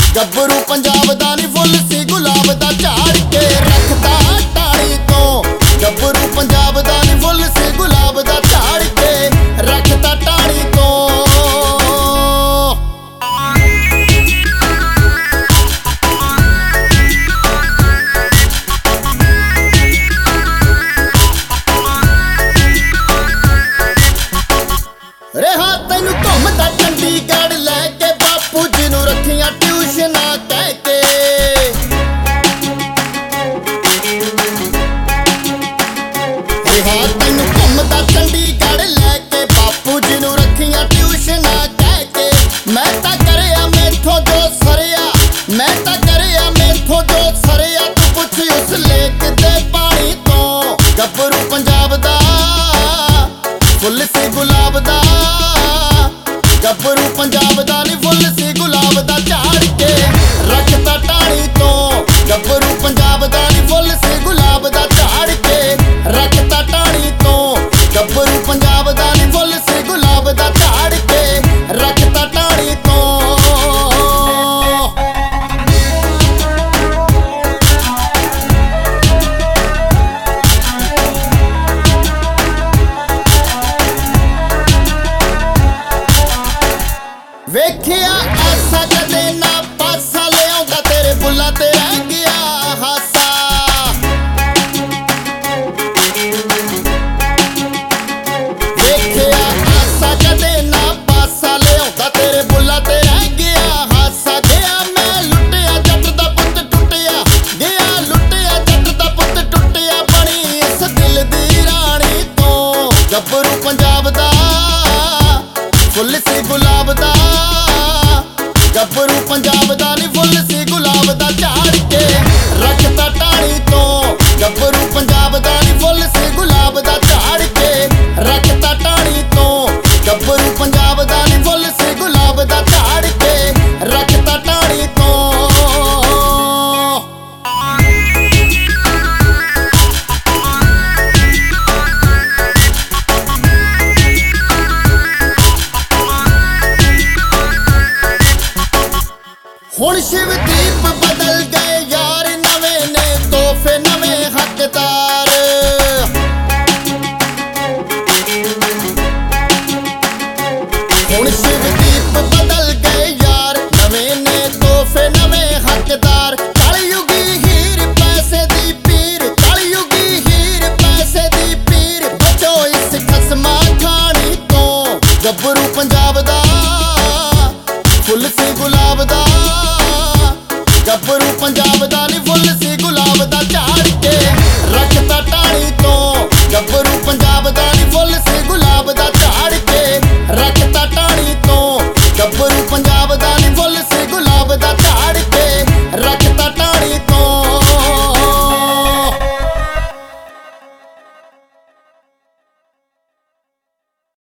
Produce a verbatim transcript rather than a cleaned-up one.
ਗੱਭਰੂ ਪੰਜਾਬ ਦਾ ਨੀ ਫੁੱਲ ਸੀ ਗੁਲਾਬ ਦਾ ਝਾੜ ਕੇ ਰੱਖਦਾ ਟਾਣੀ ਤੋਂ। ਗੱਭਰੂ ਪੰਜਾਬ ਦਾ ਨੀ ਫੁੱਲ ਸੀ ਗੁਲਾਬ ਦਾ ਝਾੜ ਕੇ ਰੱਖਦਾ ਟਾਣੀ ਤੋਂ। ਰਿਹਾ ਤੈਨੂੰ ਘੁੰਮਦਾ ਚੰਡੀਗੜ੍ਹ ਲੈ ਕੇ ਬਾਪੂ ਜੀ ਨੂੰ ਰੱਖੀਆਂ ਟਿਊਸ਼ਨਾਂ ਕਹਿ ਕੇ। ਰਿਹਾ ਤੈਨੂੰ ਘੁੰਮਦਾ ਚੰਡੀਗੜ੍ਹ ਲੈ ਕੇ ਬਾਪੂ ਜੀ ਨੂੰ ਰੱਖੀਆਂ ਟਿਊਸ਼ਨਾਂ ਕਹਿ ਕੇ। ਮੈਂ ਤਾਂ ਕਰਿਆ ਮੈਥੋਂ ਜੋ ਸਰਿਆ, ਮੈਂ ਤਾਂ ਕਰਿਆ ਮੈਥੋਂ ਜੋ ਸਰਿਆ, ਤੂੰ ਪੁੱਛ ਉਸ ਲੇਕ ਦੇ ਪਾਣੀ ਤੋਂ। ਗੱਭਰੂ ਪੰਜਾਬ ਦਾ ਫੁੱਲ ਸੀ ਗੁਲਾਬ ਦਾ, ਗੱਭਰੂ ਪੰਜਾਬ ਦਾ ਨੀ ਫੁੱਲ ਸੀ ਗੁਲਾਬ ਦਾ ਝਾੜ ਕੇ ਰੱਖਦਾ ਟਾਣੀ ਤੋਂ। ਗੱਭਰੂ ਪੰਜਾਬ ਦਾ ਨੀ ਫੁੱਲ ਸੀ ਗੁਲਾਬ ਦਾ ਝਾੜ ਕੇ ਰੱਖਦਾ ਟਾਣੀ ਤੋਂ। ਗੱਭਰੂ ਪੰਜਾਬ ਦਾ ਨੀ ਫੁੱਲ ਸੀ ਗੁਲਾਬ ਦਾ ਝਾੜ ਕੇ ਰੱਖਦਾ ਟਾਣੀ ਤੋਂ। ਵੇਖਿਆ ਐਸਾ ਕਦੇ ਨਾ ਪਾਸਾ ਲਿਆਉਂਦਾ ਤੇਰੇ ਬੁੱਲਾਂ ਤੇ ਰਹਿ ਗਿਆ ਹਾਸਾ। ਵੇਖਿਆ ਐਸਾ ਕਦੇ ਨਾ ਪਾਸਾ ਲਿਆਉਂਦਾ ਤੇਰੇ ਬੁੱਲਾਂ ਤੇ ਰਹਿ ਗਿਆ ਹਾਸਾ। ਗਿਆ ਮੈਂ ਲੁੱਟਿਆ ਜੱਟ ਦਾ ਪੁੱਤ ਟੁੱਟਿਆ, ਗਿਆ ਲੁੱਟਿਆ ਜੱਟ ਦਾ ਪੁੱਤ ਟੁੱਟਿਆ, ਬਣੀ ਇਸ ਦਿਲ ਦੀ ਰਾਣੀ ਤੋਂ। ਗੱਭਰੂ ਪੰਜਾਬ ਦਾ ਫੁੱਲ ਸੀ ਗੁਲਾਬ ਦਾ, ਗੱਭਰੂ ਪੰਜਾਬ ਦਾ ਨੀ ਫੁੱਲ ਸੀ ਗੁਲਾਬ ਦਾ ਝਾੜ ਕੇ ਰੱਖਦਾ ਟਾਣੀ ਤੋਂ। ਗੱਭਰੂ ਪੰਜਾਬ ਦਾ ਨੀ ਫੁੱਲ ਸੀ ਗੁਲਾਬ ਦਾ ਝਾੜ ਕੇ ਰੱਖਦਾ ਟਾਣੀ ਤੋਂ। ਗੱਭਰੂ ਪੰਜਾਬ ਦਾ ਨੀ ਫੁੱਲ ਸੀ ਗੁਲਾਬ ਦਾ ਝਾੜ ਕੇ ਰੱਖਦਾ ਟਾਣੀ ਤੋਂ। ਹੁਣ ਸ਼ਿਵਦੀਪ ਬਦਲ ਗਏ ਯਾਰ, ਨਵੇਂ ਨੇ ਤੋਹਫੇ ਨਵੇਂ ਹੱਕਦਾਰ। ਹੁਣ ਸ਼ਿਵਦੀਪ ਬਦਲ ਗਏ ਯਾਰ, ਨਵੇਂ ਨੇ ਤੋਹਫੇ ਨਵੇਂ ਹੱਕਦਾਰ। ਕਲਯੁਗੀ ਹੀਰ ਪੈਸੇ ਦੀ ਪੀਰ, ਕਲਯੁਗੀ ਹੀਰ ਪੈਸੇ ਦੀ ਪੀਰ, ਬਚੋ ਇਸ ਖਸਮਾਂ ਖਾਣੀ ਤੋਂ। ਗੱਭਰੂ ਪੰਜਾਬ ਦਾ ਫੁੱਲ ਸੀ ਗੁਲਾਬ ਦਾ, ਗੱਭਰੂ ਪੰਜਾਬ ਦਾ ਨੀ ਫੁੱਲ ਸੀ ਗੁਲਾਬ ਦਾ ਝਾੜ ਕੇ ਰੱਖਦਾ ਟਾਣੀ ਤੋਂ। ਗੱਭਰੂ